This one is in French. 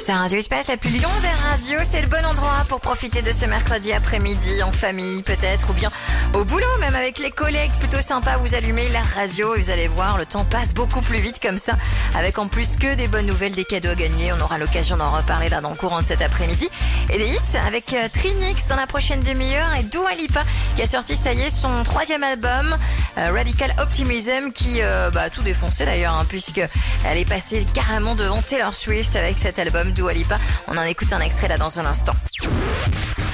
C'est Radio Espace, la plus longue des radios. C'est le bon endroit pour profiter de ce mercredi après-midi en famille peut-être, ou bien au boulot, même avec les collègues. Plutôt sympa, vous allumez la radio et vous allez voir, le temps passe beaucoup plus vite comme ça. Avec en plus que des bonnes nouvelles, des cadeaux à gagner. On aura l'occasion d'en reparler là dans le courant de cet après-midi. Et des hits avec Trinix dans la prochaine demi-heure et Dua Lipa qui a sorti, ça y est, son 3e album, Radical Optimism, qui a tout défoncé d'ailleurs, puisque elle est passée carrément devant Taylor Swift avec cet album Dua Lipa. On en écoute un extrait là dans un instant.